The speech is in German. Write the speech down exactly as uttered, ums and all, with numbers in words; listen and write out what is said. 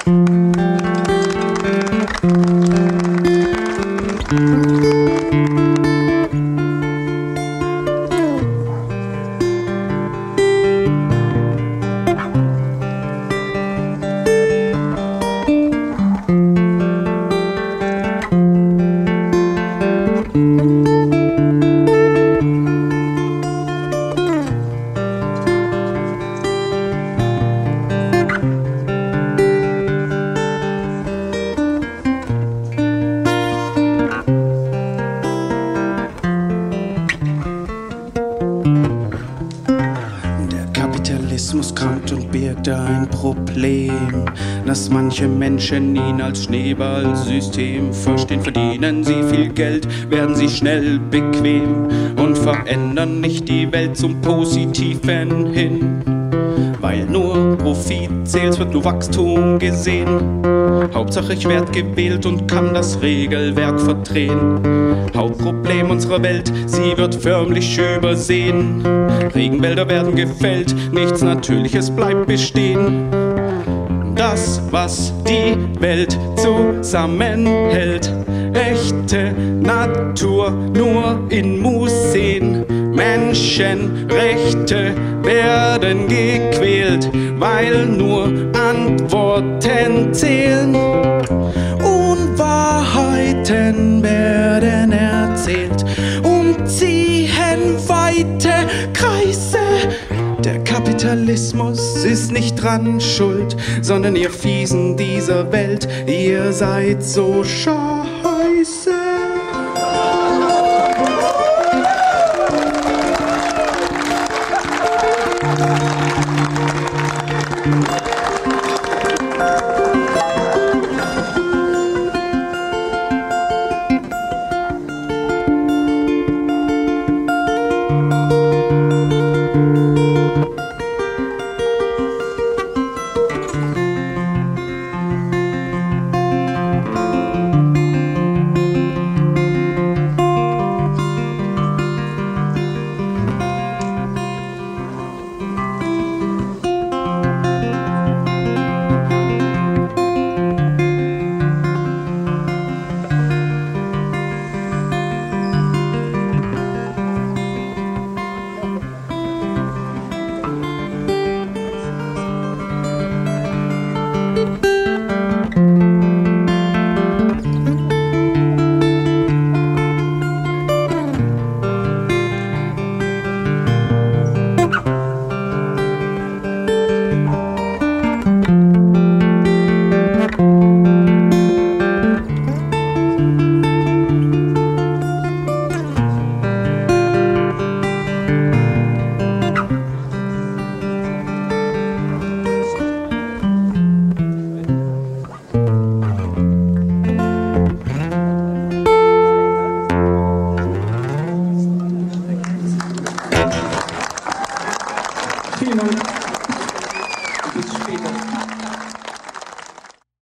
Kapitalismus krankt und birgt ein Problem, dass manche Menschen ihn als Schneeballsystem verstehen. Verdienen sie viel Geld, werden sie schnell bequem und verändern nicht die Welt zum Positiven hin. Weil nur Profit zählt, wird nur Wachstum gesehen. Hauptsache ich werd gewählt und kann das Regelwerk verdrehen. Hauptproblem unserer Welt, sie wird förmlich übersehen. Regenwälder werden gefällt, nichts Natürliches bleibt bestehen. Das, was die Welt zusammenhält, echte Natur nur in Museen. Menschenrechte werden gequält, weil nur Antworten zählen. Unwahrheiten werden erzählt und ziehen weite Kreise. Der Kapitalismus ist nicht dran schuld, sondern ihr Fiesen dieser Welt, ihr seid so schade.